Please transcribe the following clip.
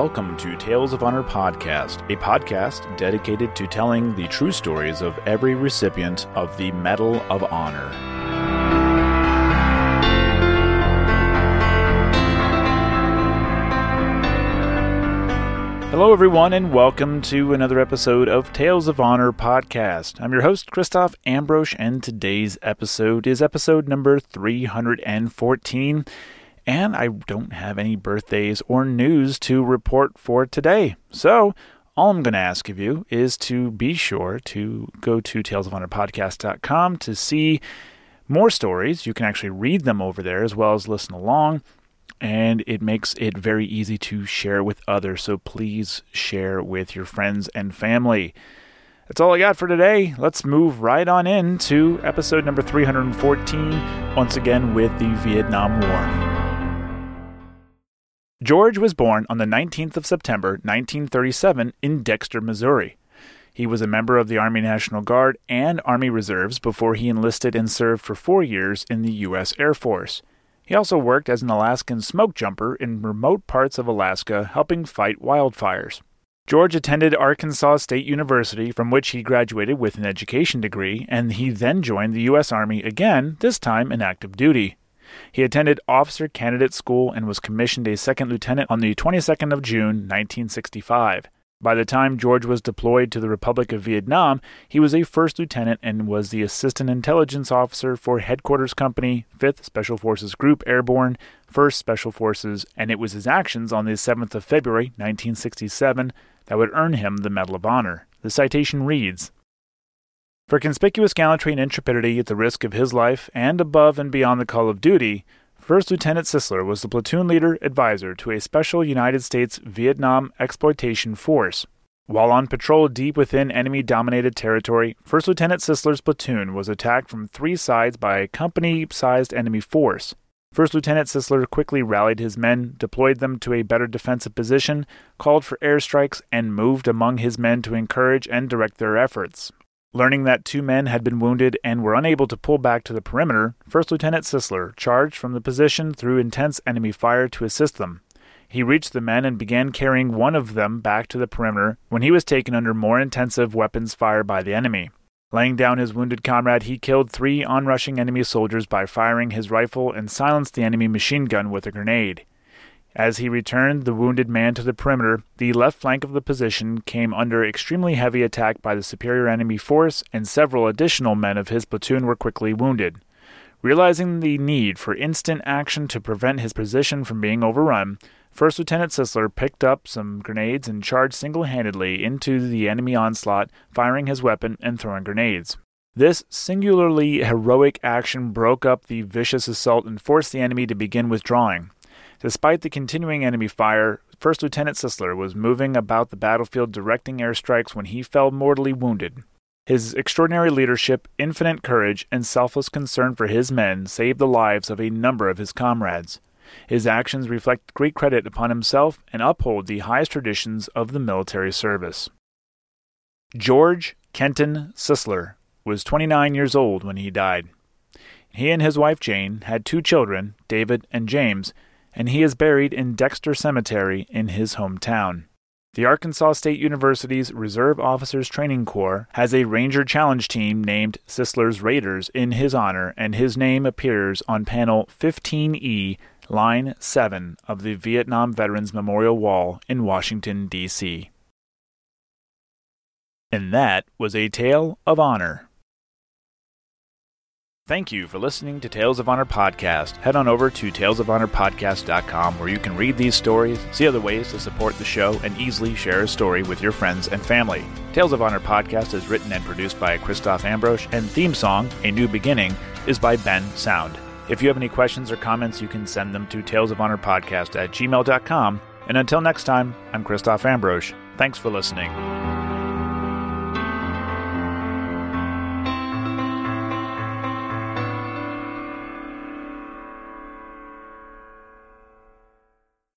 welcome to Tales of Honor Podcast, a podcast dedicated to telling the true stories of every recipient of the Medal of Honor. Hello everyone, and welcome to another episode of Tales of Honor Podcast. I'm your host, Christoph Ambrosch, and today's episode is episode number 314. And I don't have any birthdays or news to report for today. So, all I'm going to ask of you is to be sure to go to talesofhonorpodcast.com to see more stories. You can actually read them over there as well as listen along. And it makes it very easy to share with others. So please share with your friends and family. That's all I got for today. Let's move right on into episode number 314, once again with the Vietnam War. George was born on the 19th of September, 1937 in Dexter, Missouri. He was a member of the Army National Guard and Army Reserves before he enlisted and served for 4 years in the U.S. Air Force. He also worked as an Alaskan smoke jumper in remote parts of Alaska, helping fight wildfires. George attended Arkansas State University, from which he graduated with an education degree, and he then joined the U.S. Army again, this time in active duty. He attended Officer Candidate School and was commissioned a second lieutenant on the 22nd of June, 1965. By the time George was deployed to the Republic of Vietnam, he was a first lieutenant and was the Assistant Intelligence Officer for Headquarters Company, 5th Special Forces Group Airborne, 1st Special Forces, and it was his actions on the 7th of February, 1967, that would earn him the Medal of Honor. The citation reads, "For conspicuous gallantry and intrepidity at the risk of his life and above and beyond the call of duty, First Lieutenant Sisler was the platoon leader advisor to a special United States Vietnam exploitation force. While on patrol deep within enemy-dominated territory, First Lieutenant Sisler's platoon was attacked from three sides by a company-sized enemy force. First Lieutenant Sisler quickly rallied his men, deployed them to a better defensive position, called for airstrikes, and moved among his men to encourage and direct their efforts. Learning that 2 men had been wounded and were unable to pull back to the perimeter, First Lieutenant Sisler charged from the position through intense enemy fire to assist them. He reached the men and began carrying one of them back to the perimeter when he was taken under more intensive weapons fire by the enemy. Laying down his wounded comrade, he killed 3 onrushing enemy soldiers by firing his rifle and silenced the enemy machine gun with a grenade. As he returned the wounded man to the perimeter, the left flank of the position came under extremely heavy attack by the superior enemy force, and several additional men of his platoon were quickly wounded. Realizing the need for instant action to prevent his position from being overrun, First Lieutenant Sisler picked up some grenades and charged single-handedly into the enemy onslaught, firing his weapon and throwing grenades. This singularly heroic action broke up the vicious assault and forced the enemy to begin withdrawing. Despite the continuing enemy fire, First Lieutenant Sisler was moving about the battlefield directing airstrikes when he fell mortally wounded. His extraordinary leadership, infinite courage, and selfless concern for his men saved the lives of a number of his comrades. His actions reflect great credit upon himself and uphold the highest traditions of the military service. George Kenton Sisler was 29 years old when he died. He and his wife Jane had 2 children, David and James, and he is buried in Dexter Cemetery in his hometown. The Arkansas State University's Reserve Officers Training Corps has a Ranger Challenge team named Sisler's Raiders in his honor, and his name appears on panel 15E, line 7 of the Vietnam Veterans Memorial Wall in Washington, D.C. And that was a Tale of Honor. Thank you for listening to Tales of Honor Podcast. Head on over to talesofhonorpodcast.com where you can read these stories, see other ways to support the show, and easily share a story with your friends and family. Tales of Honor Podcast is written and produced by Christoph Ambrosch, and theme song, A New Beginning, is by Ben Sound. If you have any questions or comments, you can send them to talesofhonorpodcast@gmail.com. And until next time, I'm Christoph Ambrosch. Thanks for listening.